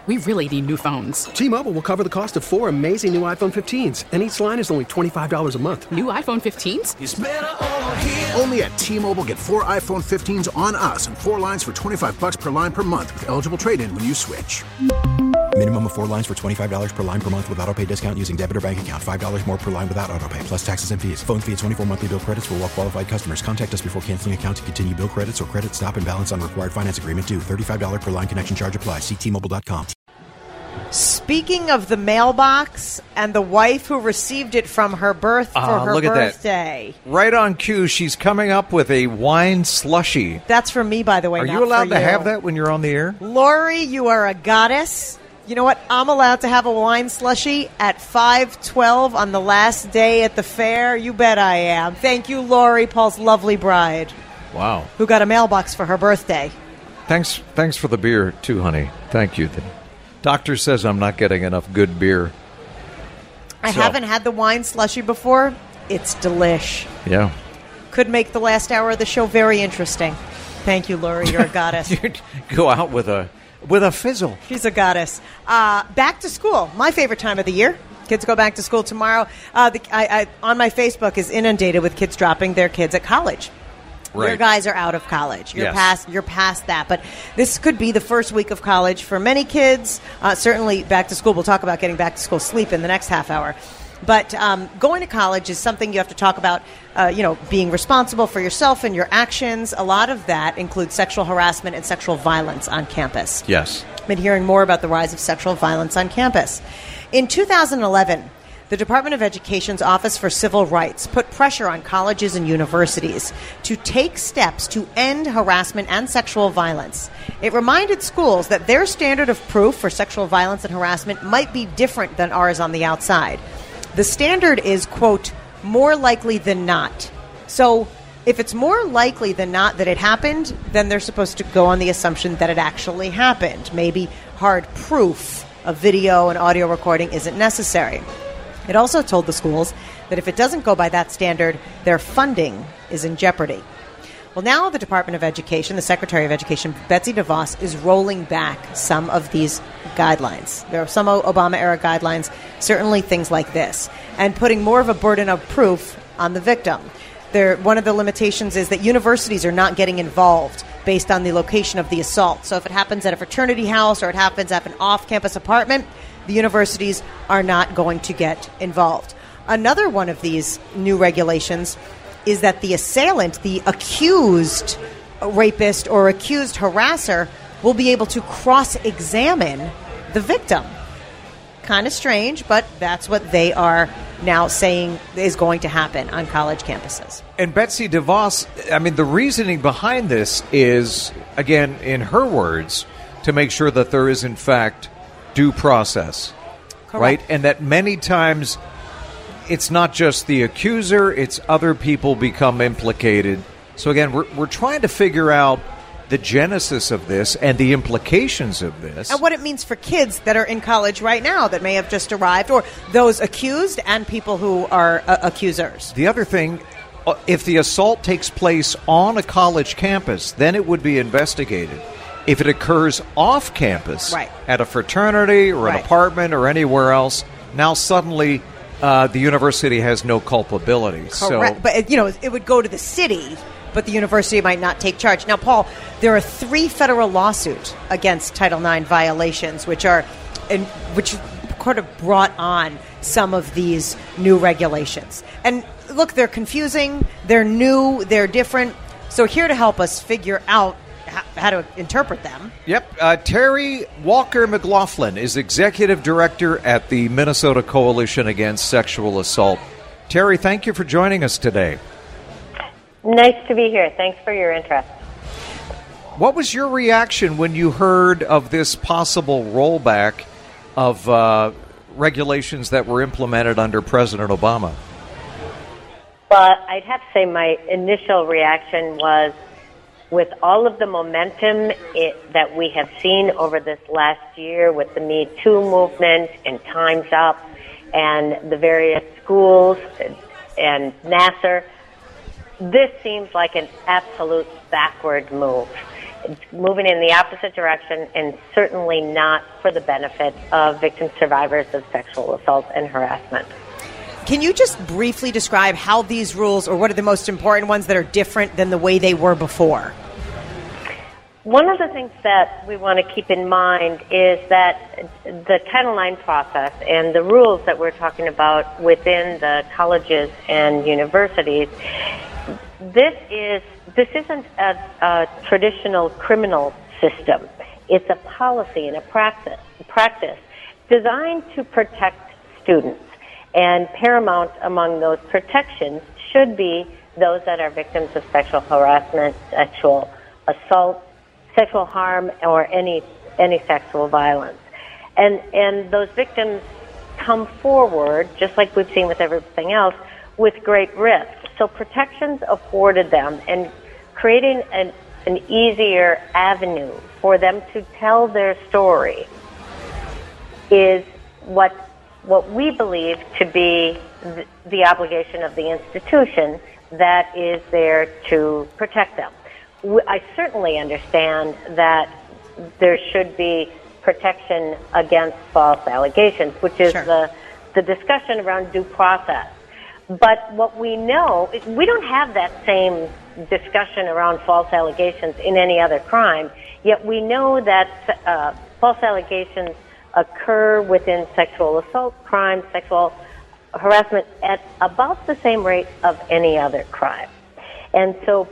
We really need new phones. T-Mobile will cover the cost of 4 amazing new iPhone 15s, and each line is only $25 a month. New iPhone 15s? It's better over here. Only at T-Mobile, get 4 iPhone 15s on us and 4 lines for $25 per line per month with eligible trade-in when you switch. Minimum of 4 lines for $25 per line per month with autopay discount using debit or bank account. $5 more per line without autopay, plus taxes and fees. Phone fee at 24 monthly bill credits for well-qualified customers. Contact us before canceling account to continue bill credits or credit stop and balance on required finance agreement due. $35 per line connection charge applies. See T-Mobile.com. Speaking of the mailbox and the wife who received it from her birthday. That. Right on cue, she's coming up with a wine slushie. That's for me, by the way. Are you allowed to have that when you're on the air? Lori, you are a goddess. You know what? I'm allowed to have a wine slushie at 5:12 on the last day at the fair. You bet I am. Thank you, Lori, Paul's lovely bride. Wow. Who got a mailbox for her birthday. Thanks for the beer, too, honey. Thank you. Doctor says I'm not getting enough good beer. I haven't had the wine slushie before. It's delish. Yeah. Could make the last hour of the show very interesting. Thank you, Lori. You're a goddess. Go out with a fizzle. She's a goddess. Back to school. My favorite time of the year. Kids go back to school tomorrow. On my Facebook is inundated with kids dropping their kids at college. Right. Your guys are out of college. You're past that. But this could be the first week of college for many kids. Certainly back to school. We'll talk about getting back to school sleep in the next half hour. But going to college is something you have to talk about, being responsible for yourself and your actions. A lot of that includes sexual harassment and sexual violence on campus. Yes. I've been hearing more about the rise of sexual violence on campus. In 2011, the Department of Education's Office for Civil Rights put pressure on colleges and universities to take steps to end harassment and sexual violence. It reminded schools that their standard of proof for sexual violence and harassment might be different than ours on the outside. The standard is, quote, more likely than not. So if it's more likely than not that it happened, then they're supposed to go on the assumption that it actually happened. Maybe hard proof of video and audio recording isn't necessary. It also told the schools that if it doesn't go by that standard, their funding is in jeopardy. Well, now the Department of Education, the Secretary of Education, Betsy DeVos, is rolling back some of these guidelines. There are some Obama-era guidelines, certainly things like this, and putting more of a burden of proof on the victim. One of the limitations is that universities are not getting involved based on the location of the assault. So if it happens at a fraternity house or it happens at an off-campus apartment, the universities are not going to get involved. Another one of these new regulations is that the assailant, the accused rapist or accused harasser, will be able to cross-examine the victim. Kind of strange, but that's what they are now saying is going to happen on college campuses. And Betsy DeVos, the reasoning behind this is, again, in her words, to make sure that there is, in fact, due process. Correct. Right? And that many times it's not just the accuser, it's other people become implicated. So again, we're trying to figure out the genesis of this and the implications of this. And what it means for kids that are in college right now that may have just arrived, or those accused and people who are accusers. The other thing, if the assault takes place on a college campus, then it would be investigated. If it occurs off campus, right, at a fraternity or an right, apartment or anywhere else, now suddenly the university has no culpability. Correct. So, but, it would go to the city, but the university might not take charge. Now, Paul, there are 3 federal lawsuits against Title IX violations, which kind of brought on some of these new regulations. And look, they're confusing, they're new, they're different. So here to help us figure out how to interpret them. Yep. Terry Walker McLaughlin is Executive Director at the Minnesota Coalition Against Sexual Assault. Terry, thank you for joining us today. Nice to be here. Thanks for your interest. What was your reaction when you heard of this possible rollback of regulations that were implemented under President Obama? Well, I'd have to say my initial reaction was, with all of the momentum that we have seen over this last year with the Me Too movement and Time's Up and the various schools and Nassar, this seems like an absolute backward move. It's moving in the opposite direction and certainly not for the benefit of victim survivors of sexual assault and harassment. Can you just briefly describe how these rules, or what are the most important ones that are different than the way they were before? One of the things that we want to keep in mind is that the Title IX process and the rules that we're talking about within the colleges and universities, this isn't a traditional criminal system. It's a policy and a practice designed to protect students. And paramount among those protections should be those that are victims of sexual harassment, sexual assault, sexual harm, or any sexual violence. And those victims come forward, just like we've seen with everything else, with great risk. So protections afforded them and creating an easier avenue for them to tell their story is what we believe to be the obligation of the institution that is there to protect them. I certainly understand that there should be protection against false allegations, which is the discussion around due process. But what we know, we don't have that same discussion around false allegations in any other crime, yet we know that false allegations occur within sexual assault crimes, sexual harassment at about the same rate of any other crime. And so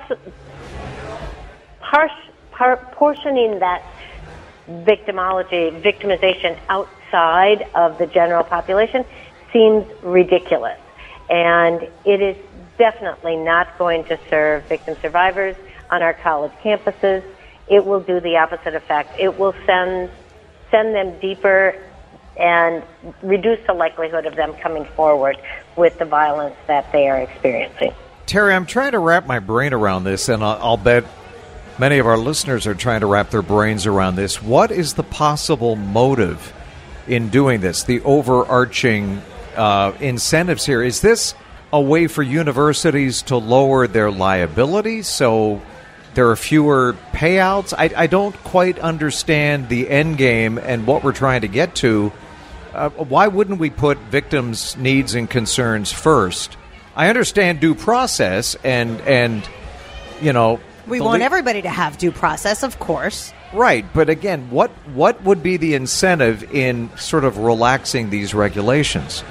portioning that victimization outside of the general population seems ridiculous. And it is definitely not going to serve victim survivors on our college campuses. It will do the opposite effect. It will send them deeper and reduce the likelihood of them coming forward with the violence that they are experiencing. Terry, I'm trying to wrap my brain around this, and I'll bet many of our listeners are trying to wrap their brains around this. What is the possible motive in doing this, the overarching incentives here? Is this a way for universities to lower their liability so there are fewer payouts? I don't quite understand the end game and what we're trying to get to. Why wouldn't we put victims' needs and concerns first? I understand due process and you know... We want everybody to have due process, of course. Right, but again, what would be the incentive in sort of relaxing these regulations?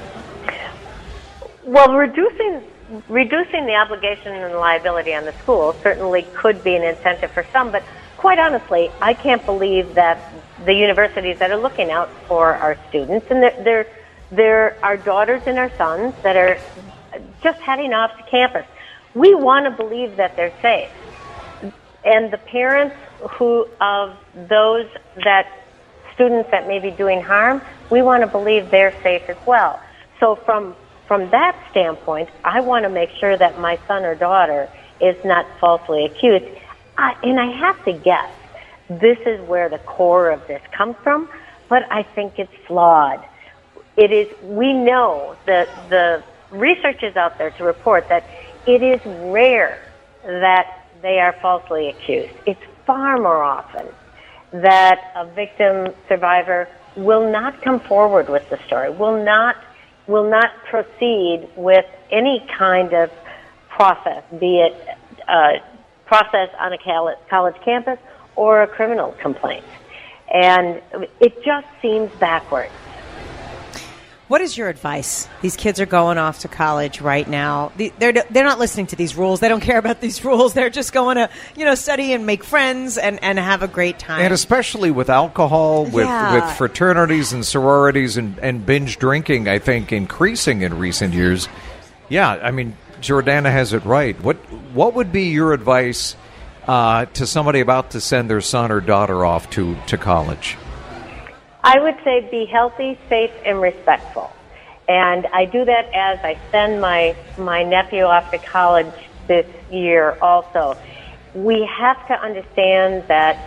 Well, reducing the obligation and liability on the school certainly could be an incentive for some, but quite honestly, I can't believe that the universities that are looking out for our students, and there are daughters and our sons that are just heading off to campus. We want to believe that they're safe. And the parents of those students that may be doing harm, we want to believe they're safe as well. So from that standpoint, I want to make sure that my son or daughter is not falsely accused. And I have to guess, this is where the core of this comes from, but I think it's flawed. We know that the research is out there to report that it is rare that they are falsely accused. It's far more often that a victim survivor will not come forward with the story, will not proceed with any kind of process, be it a process on a college campus or a criminal complaint. And it just seems backwards. What is your advice? These kids are going off to college right now. They're not listening to these rules. They don't care about these rules. They're just going to, study and make friends and have a great time. And especially with alcohol, with fraternities and sororities and binge drinking, I think, increasing in recent years. Yeah, I mean, Jordana has it right. What would be your advice to somebody about to send their son or daughter off to college? I would say be healthy, safe, and respectful. And I do that as I send my nephew off to college this year also. We have to understand that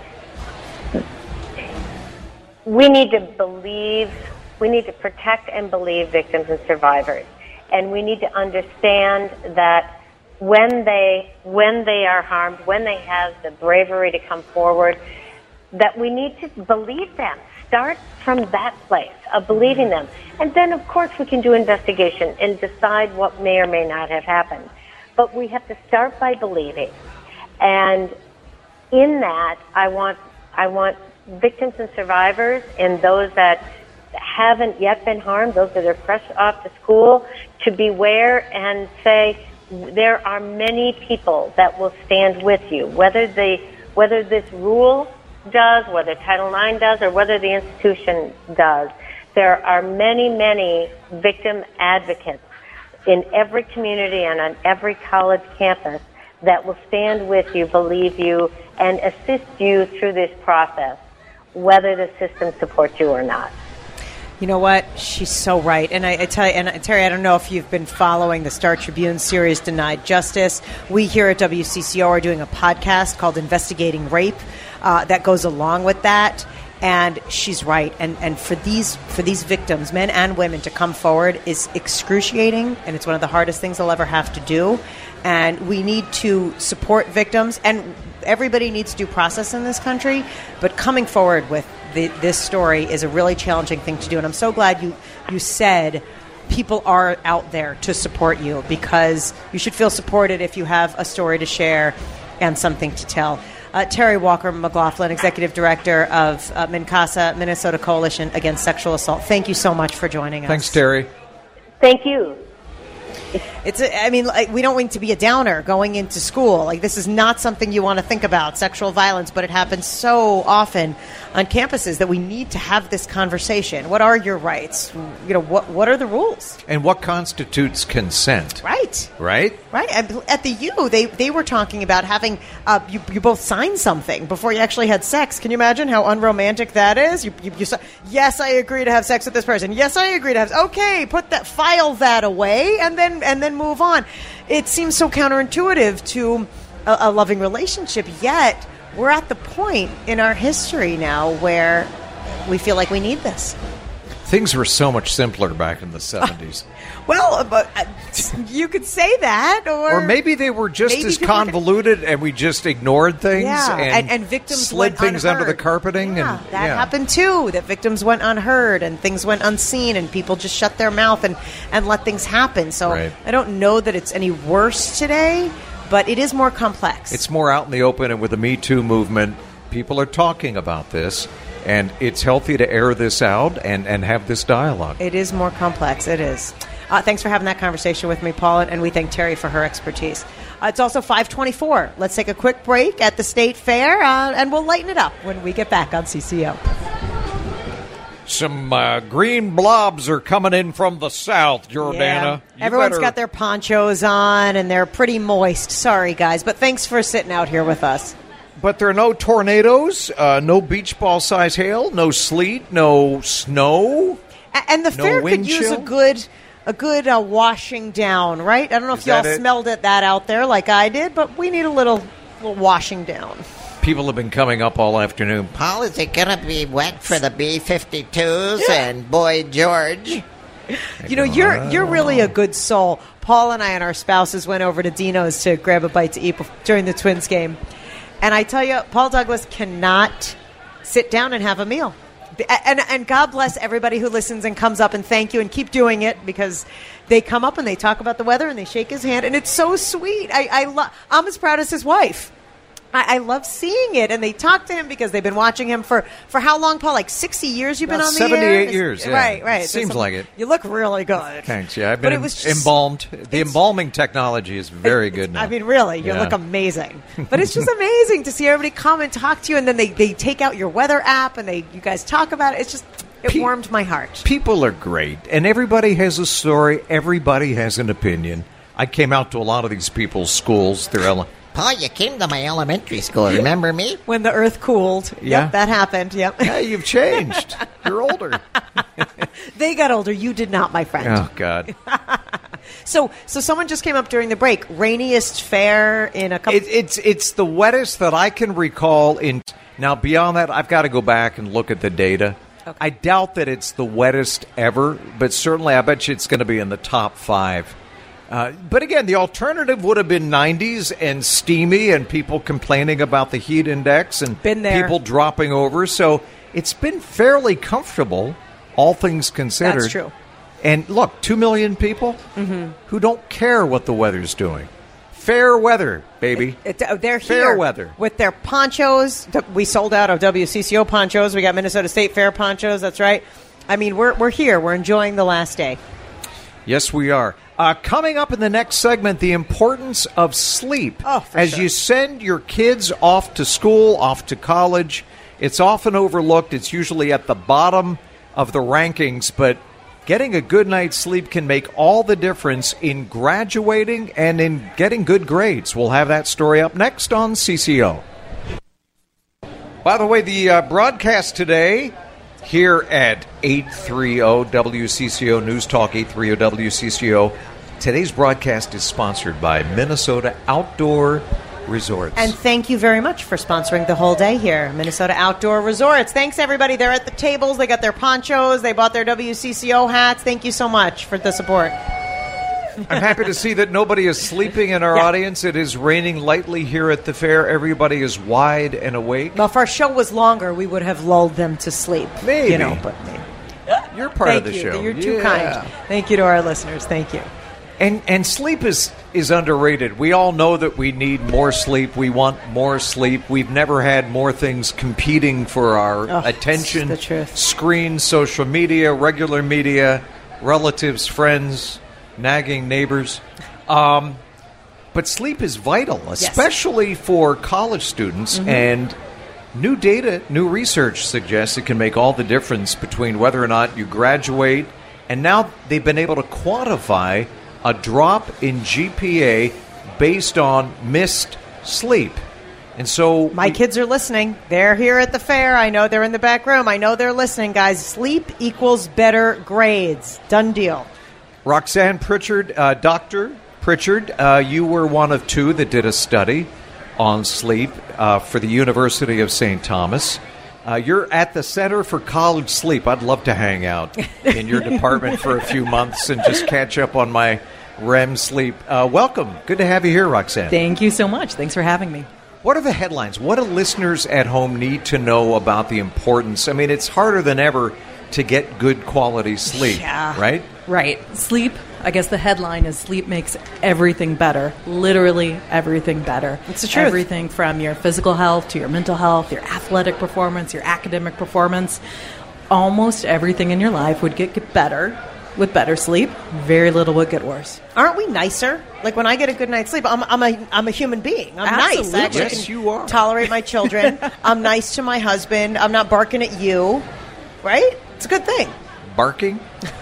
we need to protect and believe victims and survivors. And we need to understand that when they are harmed, when they have the bravery to come forward, that we need to believe them. Start from that place of believing them. And then, of course, we can do investigation and decide what may or may not have happened. But we have to start by believing. And in that, I want victims and survivors and those that haven't yet been harmed, those that are fresh off to school, to beware and say, there are many people that will stand with you, whether this rule does, whether Title IX does, or whether the institution does. There are many, many victim advocates in every community and on every college campus that will stand with you, believe you, and assist you through this process, whether the system supports you or not. You know what? She's so right. And I tell you, and Terry, I don't know if you've been following the Star Tribune series Denied Justice. We here at WCCO are doing a podcast called Investigating Rape that goes along with that. And she's right. And for these victims, men and women, to come forward is excruciating, and it's one of the hardest things they'll ever have to do. And we need to support victims, and everybody needs due process in this country. But coming forward with this story is a really challenging thing to do. And I'm so glad you said people are out there to support you, because you should feel supported if you have a story to share and something to tell. Terry Walker McLaughlin, Executive Director of MNCASA, Minnesota Coalition Against Sexual Assault. Thank you so much for joining us. Thanks, Terry. Thank you. We don't want to be a downer going into school. Like, this is not something you want to think about, sexual violence, but it happens so often on campuses that we need to have this conversation. What are your rights? What are the rules? And what constitutes consent? Right. Right? Right. At the U, they were talking about having you both sign something before you actually had sex. Can you imagine how unromantic that is? You yes, I agree to have sex with this person. Yes, I agree to have. Okay, file that away, and then move on. It seems so counterintuitive to a loving relationship, yet we're at the point in our history now where we feel like we need this. Things were so much simpler back in the 70s. Well, but you could say that, or maybe they were just as convoluted, and we just ignored things, and victims slid things unheard. under the carpeting. Yeah, that happened too. That victims went unheard and things went unseen, and people just shut their mouth and let things happen. So right. I don't know that it's any worse today, but it is more complex. It's more out in the open, and with the Me Too movement, people are talking about this. And it's healthy to air this out and have this dialogue. It is more complex. It is. Thanks for having that conversation with me, Paul, and we thank Terry for her expertise. It's also 5:24. Let's take a quick break at the State Fair, and we'll lighten it up when we get back on CCO. Some green blobs are coming in from the south, Jordana. Yeah. Everyone's got their ponchos on, and they're pretty moist. Sorry, guys, but thanks for sitting out here with us. But there are no tornadoes, no beach ball size hail, no sleet, no snow. And the fair could use a good washing down, right? I don't know if y'all smelled that out there like I did, but we need a little washing down. People have been coming up all afternoon. Paul, is it going to be wet for the B-52s and Boy George? You're really a good soul. Paul and I and our spouses went over to Dino's to grab a bite to eat during the Twins game. And I tell you, Paul Douglas cannot sit down and have a meal. And God bless everybody who listens and comes up and thank you and keep doing it, because they come up and they talk about the weather and they shake his hand, and it's so sweet. I'm as proud as his wife. I love seeing it, and they talk to him because they've been watching him for how long, Paul? Like 60 years you've been on the air? 78 years, yeah. Right. Seems like it. You look really good. Thanks, yeah. I've been embalmed. The embalming technology is very good now. I mean, really, you look amazing. But it's just amazing to see everybody come and talk to you, and then they take out your weather app, and you guys talk about it. It warmed my heart. People are great, and everybody has a story. Everybody has an opinion. I came out to a lot of these people's schools. Paul, you came to my elementary school. Remember me? When the earth cooled. Yeah. Yep, that happened. Yep. Yeah, you've changed. You're older. They got older. You did not, my friend. Oh, God. So someone just came up during the break. Rainiest fair in a couple... It's the wettest that I can recall. Now, beyond that, I've got to go back and look at the data. Okay. I doubt that it's the wettest ever, but certainly I bet you it's going to be in the top 5. But again, the alternative would have been 90s and steamy and people complaining about the heat index and Been there. people dropping over. So it's been fairly comfortable, all things considered. That's true. And look, 2 million people who don't care what the weather's doing. Fair weather, baby. They're Fair here weather. with their ponchos. We sold out of WCCO ponchos. We got Minnesota State Fair ponchos. That's right. I mean, we're here. We're enjoying the last day. Yes, we are. Coming up in the next segment, the importance of sleep. Oh, for As sure. you send your kids off to school, off to college, it's often overlooked. It's usually at the bottom of the rankings, but getting a good night's sleep can make all the difference in graduating and in getting good grades. We'll have that story up next on CCO. By the way, the broadcast today here at 830 WCCO News Talk, 830 WCCO. Today's broadcast is sponsored by Minnesota Outdoor Resorts. And thank you very much for sponsoring the whole day here, Minnesota Outdoor Resorts. Thanks, everybody. They're at the tables. They got their ponchos. They bought their WCCO hats. Thank you so much for the support. I'm happy to see that nobody is sleeping in our audience. It is raining lightly here at the fair. Everybody is wide and awake. Well, if our show was longer, we would have lulled them to sleep. Maybe. You know, but maybe. You're part Thank of the you. show. You're too kind. Thank you to our listeners. Thank you. And sleep is underrated. We all know that we need more sleep. We want more sleep. We've never had more things competing for our attention. the truth. Screens, social media, regular media, relatives, friends, nagging neighbors. But sleep is vital, especially for college students. And new data, new research suggests it can make all the difference between whether or not you graduate. And now they've been able to quantify a drop in GPA based on missed sleep. And so My kids are listening. They're here at the fair. I know they're in the back room. I know they're listening, guys. Sleep equals better grades. Done deal. Roxanne Pritchard, Dr. Pritchard, you were one of two that did a study on sleep for the University of St. Thomas. You're at the Center for College Sleep. I'd love to hang out in your department for a few months and just catch up on my REM sleep. Welcome. Good to have you here, Roxanne. Thank you so much. Thanks for having me. What are the headlines? What do listeners at home need to know about the importance? I mean, it's harder than ever to get good quality sleep, right? Right. Sleep, I guess the headline is sleep makes everything better. Literally everything better. It's the truth. Everything from your physical health to your mental health, your athletic performance, your academic performance. Almost everything in your life would get better with better sleep. Very little would get worse. Aren't we nicer? Like when I get a good night's sleep, I'm a human being. I'm nice. I actually Yes, you are. tolerate my children. I'm nice to my husband. I'm not barking at you. Right? It's a good thing. Barking?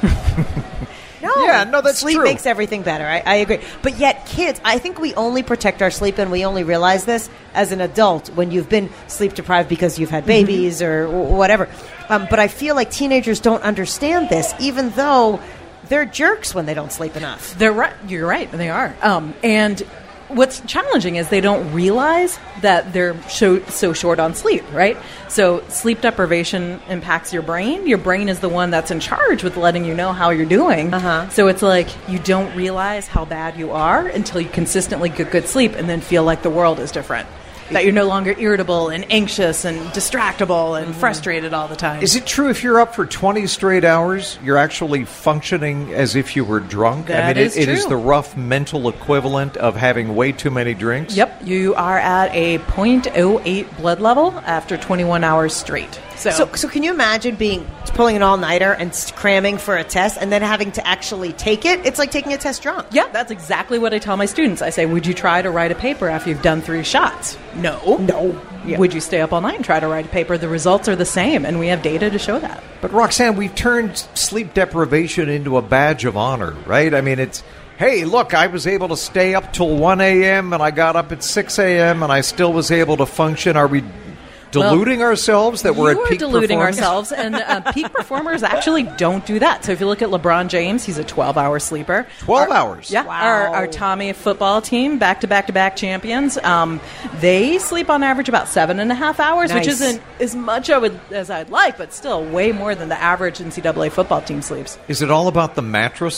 No, Yeah, no, that's sleep true. makes everything better. I agree. But yet, kids, I think we only protect our sleep, and we only realize this as an adult when you've been sleep deprived because you've had babies or whatever. But I feel like teenagers don't understand this, even though they're jerks when they don't sleep enough. They're right. You're right. They are. And what's challenging is they don't realize that they're so short on sleep, right? So sleep deprivation impacts your brain. Your brain is the one that's in charge with letting you know how you're doing. So it's like you don't realize how bad you are until you consistently get good sleep and then feel like the world is different. That you're no longer irritable and anxious and distractible and frustrated all the time. Is it true if you're up for 20 straight hours, you're actually functioning as if you were drunk? That it is is true. the rough mental equivalent of having way too many drinks? Yep, you are at a 0.08 blood level after 21 hours straight. So can you imagine pulling an all-nighter and cramming for a test and then having to actually take it? It's like taking a test drunk. Yeah, that's exactly what I tell my students. I say, would you try to write a paper after you've done 3 shots? No. Yeah. Would you stay up all night and try to write a paper? The results are the same, and we have data to show that. But Roxanne, we've turned sleep deprivation into a badge of honor, right? I mean, it's, hey, look, I was able to stay up till 1 a.m. and I got up at 6 a.m. and I still was able to function. Are we deluding ourselves that we're at peak deluding performance? ourselves, and peak performers actually don't do that. So if you look at LeBron James, he's a 12-hour sleeper. 12 hours? Yeah. Wow. Our Tommy football team, back-to-back champions, they sleep on average about 7.5 hours, which Nice. isn't as much as I'd like, but still way more than the average NCAA football team sleeps. Is it all about the mattress?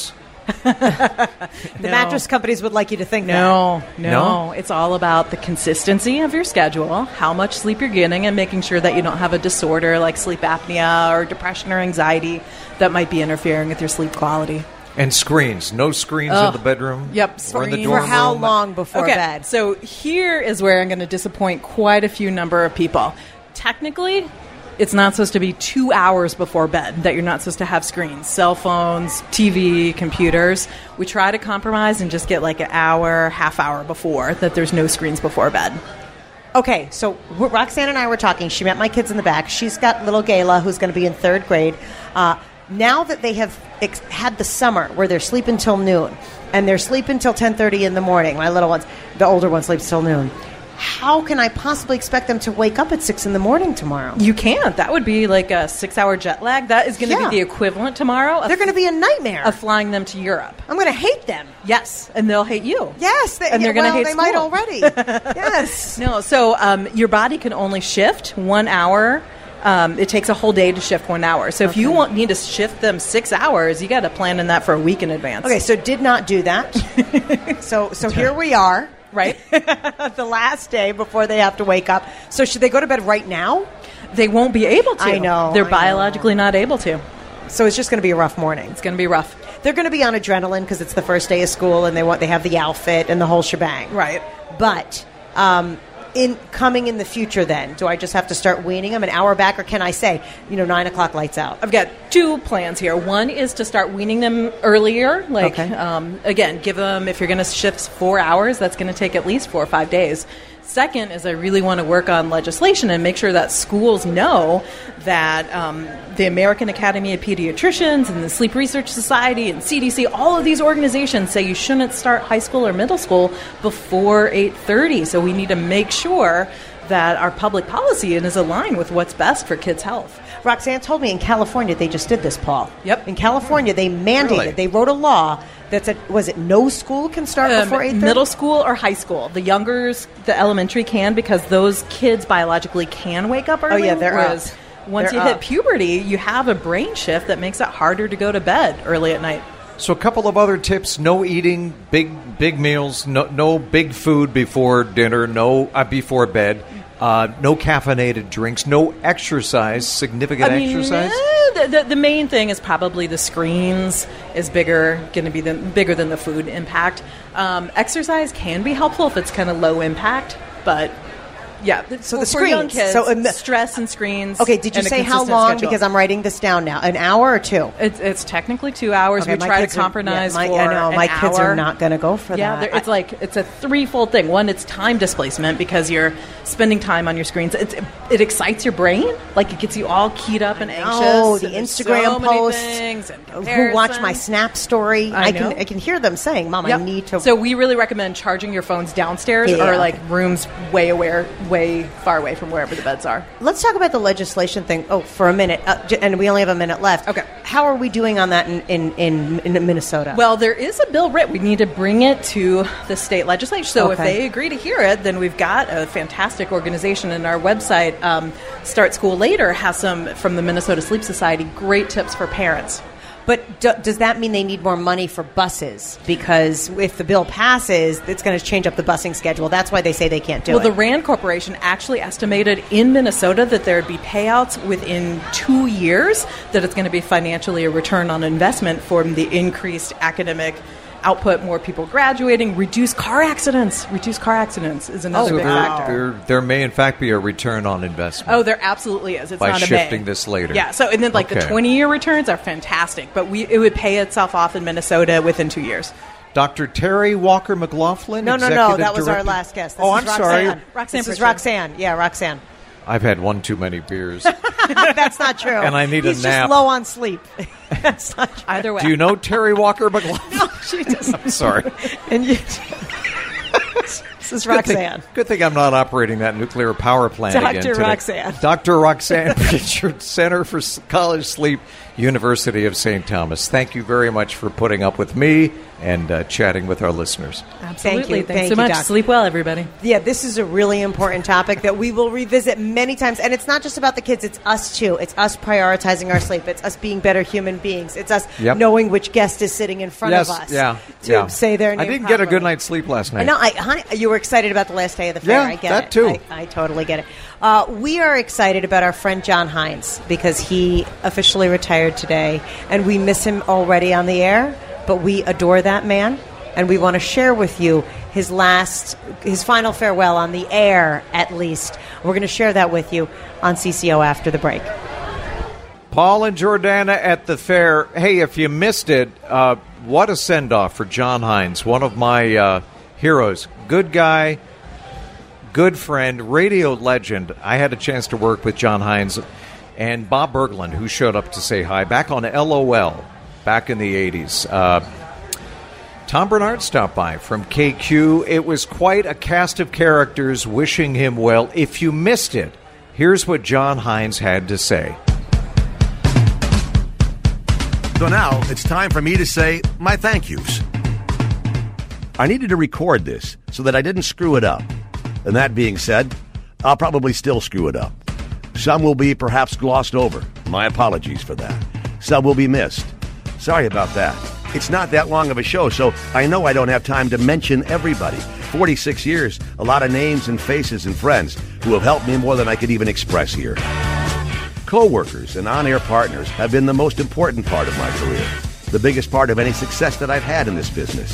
The mattress companies would like you to think that. No. It's all about the consistency of your schedule, how much sleep you're getting, and making sure that you don't have a disorder like sleep apnea or depression or anxiety that might be interfering with your sleep quality. And screens. No screens in the bedroom. Yep. Or in the Screens. dorm For how room. long before bed? So here is where I'm going to disappoint quite a few number of people. Technically, it's not supposed to be 2 hours before bed that you're not supposed to have screens. Cell phones, TV, computers. We try to compromise and just get like an hour, half hour before that there's no screens before bed. Okay, so Roxanne and I were talking. She met my kids in the back. She's got little Gayla, who's going to be in 3rd grade. Now that they have had the summer where they're sleeping till noon, and they're sleeping till 10:30 in the morning, my little ones, the older one sleeps till noon, how can I possibly expect them to wake up at 6 in the morning tomorrow? You can't. That would be like a 6-hour jet lag. That is going to be the equivalent tomorrow. They're going to be a nightmare. Of flying them to Europe. I'm going to hate them. Yes, and they'll hate you. Yes, and they're going to hate they school. might already. Yes. No, so your body can only shift 1 hour. It takes a whole day to shift 1 hour. So if you need to shift them 6 hours, you got to plan in that for a week in advance. Okay, so did not do that. so here we are. Right? The last day before they have to wake up. So should they go to bed right now? They won't be able to. I know. They're biologically not able to. So it's just going to be a rough morning. It's going to be rough. They're going to be on adrenaline because it's the first day of school and they have the outfit and the whole shebang. Right. But in the future then, do I just have to start weaning them an hour back, or can I say, 9 o'clock lights out? I've got 2 plans here. One is to start weaning them earlier. Again, give them, if you're going to shift 4 hours, that's going to take at least 4 or 5 days. Second is I really want to work on legislation and make sure that schools know that the American Academy of Pediatricians and the Sleep Research Society and CDC, all of these organizations say you shouldn't start high school or middle school before 8:30. So we need to make sure that our public policy is aligned with what's best for kids' health. Roxanne told me in California they just did this, Paul. Yep. In California they mandated, Really? they wrote a law that said, was it no school can start before 8:30? Middle school or high school. The youngers, the elementary can, because those kids biologically can wake up early. Oh, yeah, they're whereas up. Once They're you hit up. puberty, you have a brain shift that makes it harder to go to bed early at night. So a couple of other tips: no eating big meals, no big food before dinner, before bed, no caffeinated drinks, no exercise, significant exercise. The main thing is probably the screens is bigger than the food impact. Exercise can be helpful if it's kind of low impact, but. Yeah, So the for young screens. kids, So, stress and screens. Okay, did you and a say how consistent long? schedule. Because I'm writing this down now. An hour or 2? It's technically 2 hours. Okay, We my try to kids are- compromise yeah, for I know, an my kids hour. are not going to go for Yeah, that. it's a threefold thing. One, it's time displacement because you're spending time on your screens. It excites your brain, like it gets you all keyed up and anxious. Oh, the and there's Instagram so many posts. things and Who watch my comparisons. Snap story? I know. I can hear them saying, "Mom, Yep. I need to." So we really recommend charging your phones downstairs Yeah. or like rooms way far away from wherever the beds are. Let's talk about the legislation thing. Oh, for a minute, and we only have a minute left. Okay. How are we doing on that in Minnesota? Well, there is a bill writ. We need to bring it to the state legislature. So if Okay. they agree to hear it, then we've got a fantastic organization. And our website, Start School Later, has some from the Minnesota Sleep Society, great tips for parents. But does that mean they need more money for buses? Because if the bill passes, it's going to change up the busing schedule. That's why they say they can't do Well, it. the RAND Corporation actually estimated in Minnesota that there would be payouts within 2 years, that it's going to be financially a return on investment from the increased academic output, more people graduating, reduce car accidents. Reduce car accidents is another So big factor. there may in fact be a return on investment. Oh, there absolutely is. It's By not a shifting may. this later. Yeah. So, and then the Okay. 20-year returns are fantastic, but it would pay itself off in Minnesota within 2 years. Dr. Terry Walker McLaughlin. No. Executive That was our Director- last guest. This Oh, is I'm Roxanne. sorry. Roxanne This is Pritchard. Roxanne. Yeah, Roxanne. I've had one too many beers. That's not true. And I need a He's nap. just low on sleep. That's not true. Either way. Do you know Terry Walker McLaughlin? She doesn't. I'm sorry. And you, This is Roxanne. Good thing I'm not operating that nuclear power plant again today. Dr. Roxanne. Dr. Roxanne Pritchard, Center for College Sleep, University of St. Thomas. Thank you very much for putting up with me and chatting with our listeners. Absolutely. Thank Thanks you, so much. Doc. Sleep well, everybody. Yeah, this is a really important topic that we will revisit many times. And it's not just about the kids. It's us, too. It's us prioritizing our sleep. It's us being better human beings. It's us knowing which guest is sitting in front of us to say their name I didn't properly. get a good night's sleep last night. No, honey, you were excited about the last day of the fair. Yeah, I get that it. too. I totally get it. We are excited about our friend John Hines because he officially retired today, and we miss him already on the air, but we adore that man, and we want to share with you his final farewell on the air, at least. We're going to share that with you on CCO after the break. Paul and Jordana at the fair. Hey, if you missed it, what a send-off for John Hines, one of my heroes. Good guy, good friend, radio legend. I had a chance to work with John Hines and Bob Berglund, who showed up to say hi, back on LOL back in the 80s. Tom Bernard stopped by from KQ. It was quite a cast of characters wishing him well. If you missed it, here's what John Hines had to say. So now it's time for me to say my thank yous. I needed to record this so that I didn't screw it up. And that being said, I'll probably still screw it up. Some will be perhaps glossed over. My apologies for that. Some will be missed. Sorry about that. It's not that long of a show, so I know I don't have time to mention everybody. 46 years, a lot of names and faces and friends who have helped me more than I could even express here. Co-workers and on-air partners have been the most important part of my career, the biggest part of any success that I've had in this business.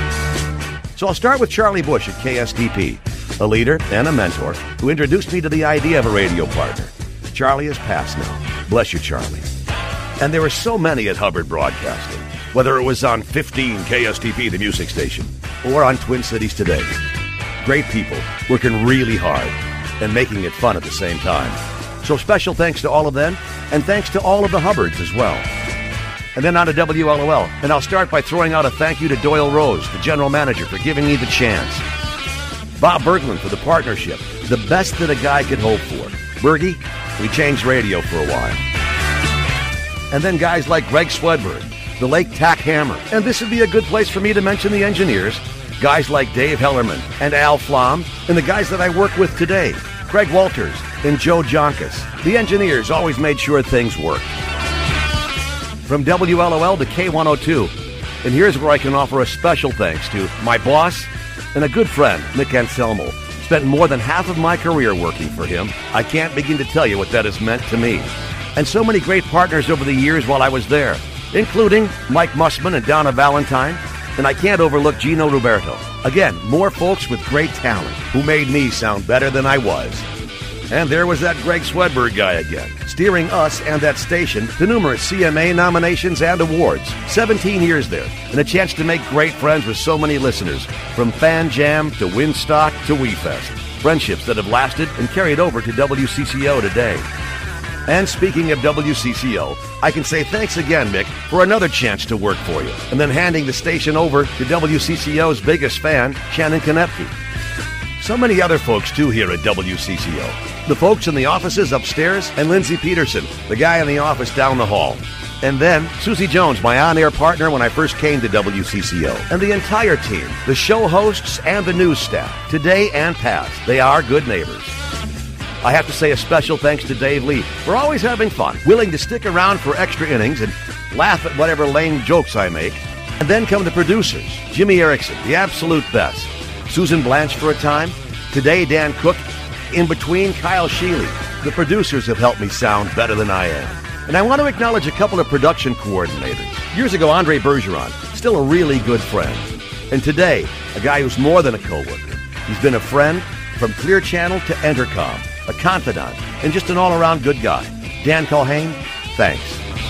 So I'll start with Charlie Bush at KSTP, a leader and a mentor who introduced me to the idea of a radio partner. Charlie has passed now. Bless you, Charlie. And there were so many at Hubbard Broadcasting, whether it was on 15 KSTP, the music station, or on Twin Cities Today. Great people working really hard and making it fun at the same time. So special thanks to all of them, and thanks to all of the Hubbards as well. And then on to WLOL, and I'll start by throwing out a thank you to Doyle Rose, the general manager, for giving me the chance. Bob Berglund for the partnership, the best that a guy could hope for. Bergie, we changed radio for a while. And then guys like Greg Swedberg, the Lake Tack Hammer. And this would be a good place for me to mention the engineers, guys like Dave Hellerman and Al Flom, and the guys that I work with today, Craig Walters and Joe Jonkas. The engineers always made sure things worked. From WLOL to K102, and here's where I can offer a special thanks to my boss and a good friend, Nick Anselmo. Spent more than half of my career working for him. I can't begin to tell you what that has meant to me. And so many great partners over the years while I was there, including Mike Mussman and Donna Valentine, and I can't overlook Gino Roberto. Again, more folks with great talent who made me sound better than I was. And there was that Greg Swedberg guy again, steering us and that station to numerous CMA nominations and awards. 17 years there, and a chance to make great friends with so many listeners, from Fan Jam to Winstock to WeFest. Friendships that have lasted and carried over to WCCO today. And speaking of WCCO, I can say thanks again, Mick, for another chance to work for you. And then handing the station over to WCCO's biggest fan, Shannon Konepke. So many other folks, too, here at WCCO. The folks in the offices upstairs, and Lindsay Peterson, the guy in the office down the hall. And then Susie Jones, my on-air partner when I first came to WCCO. And the entire team, the show hosts and the news staff, today and past. They are good neighbors. I have to say a special thanks to Dave Lee for always having fun, willing to stick around for extra innings and laugh at whatever lame jokes I make. And then come the producers, Jimmy Erickson, the absolute best, Susan Blanche for a time, today Dan Cook, in between Kyle Sheely. The producers have helped me sound better than I am. And I want to acknowledge a couple of production coordinators. Years ago, Andre Bergeron, still a really good friend. And today, a guy who's more than a co-worker. He's been a friend from Clear Channel to Entercom, a confidant, and just an all-around good guy. Dan Culhane, thanks.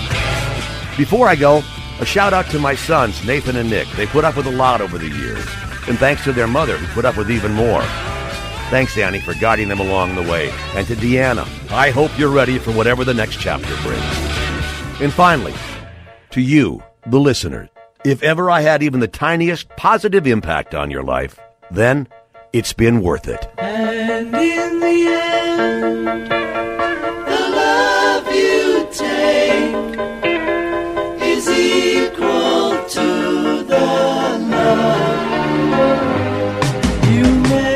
Before I go, a shout-out to my sons, Nathan and Nick. They put up with a lot over the years. And thanks to their mother, who put up with even more. Thanks, Annie, for guiding them along the way. And to Deanna, I hope you're ready for whatever the next chapter brings. And finally, to you, the listener, if ever I had even the tiniest positive impact on your life, then It's been worth it. And in the end, the love you take is equal to the love you make.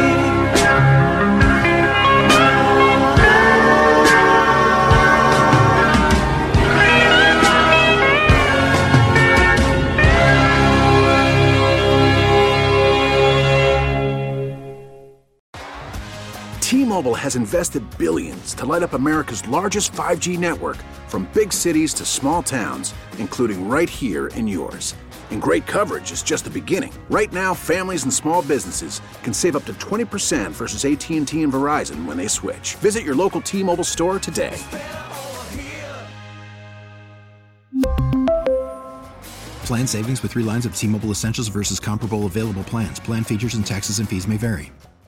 T-Mobile has invested billions to light up America's largest 5G network, from big cities to small towns, including right here in yours. And great coverage is just the beginning. Right now, families and small businesses can save up to 20% versus AT&T and Verizon when they switch. Visit your local T-Mobile store today. Plan savings with 3 lines of T-Mobile Essentials versus comparable available plans. Plan features and taxes and fees may vary.